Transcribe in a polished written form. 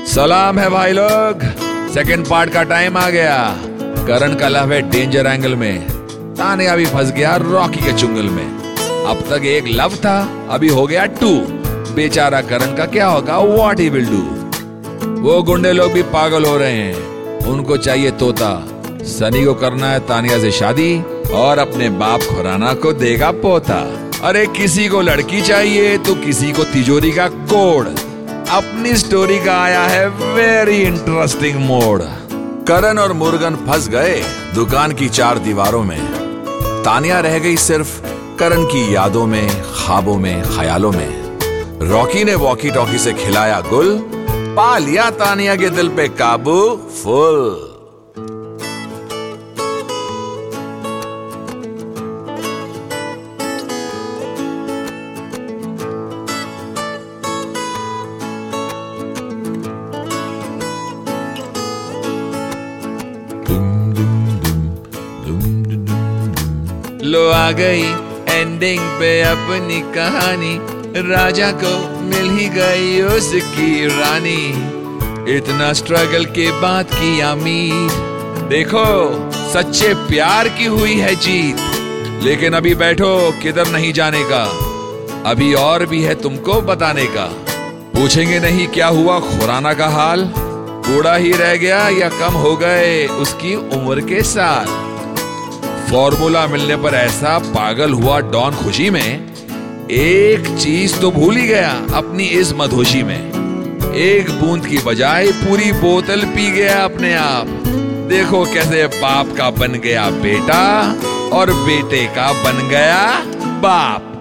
सलाम है भाई लोग, सेकंड पार्ट का टाइम आ गया। करण का लव है डेंजर एंगल में, तानिया भी फंस गया रॉकी के चुंगल में। अब तक एक लव था, अभी हो गया 2। बेचारा करण का क्या होगा, व्हाट ही विल डू। वो गुंडे लोग भी पागल हो रहे हैं, उनको चाहिए तोता। सनी को करना है तानिया से शादी और अपने बाप खुराना को देगा पोता। अरे किसी को लड़की चाहिए तो किसी को तिजोरी का कोड। अपनी स्टोरी का आया है वेरी इंटरेस्टिंग मोड। करण और मुर्गन फंस गए दुकान की 4 दीवारों में। तानिया रह गई सिर्फ करण की यादों में, ख्वाबों में, ख्यालों में। रॉकी ने वॉकी टॉकी से खिलाया गुल, पा लिया तानिया के दिल पे काबू फुल। लो आ गई एंडिंग पे अपनी कहानी, राजा को मिल ही गई उसकी रानी। इतना स्ट्रगल के बाद किया अमीर, देखो सच्चे प्यार की हुई है जीत। लेकिन अभी बैठो, किधर नहीं जाने का, अभी और भी है तुमको बताने का। पूछेंगे नहीं क्या हुआ खुराना का हाल, बूढ़ा ही रह गया या कम हो गए उसकी उम्र के साल। फॉर्मूला मिलने पर ऐसा पागल हुआ डॉन खुशी में, एक चीज तो भूल ही गया अपनी इस मधोशी में। एक बूंद की बजाय पूरी बोतल पी गया अपने आप। देखो कैसे बाप का बन गया बेटा और बेटे का बन गया बाप।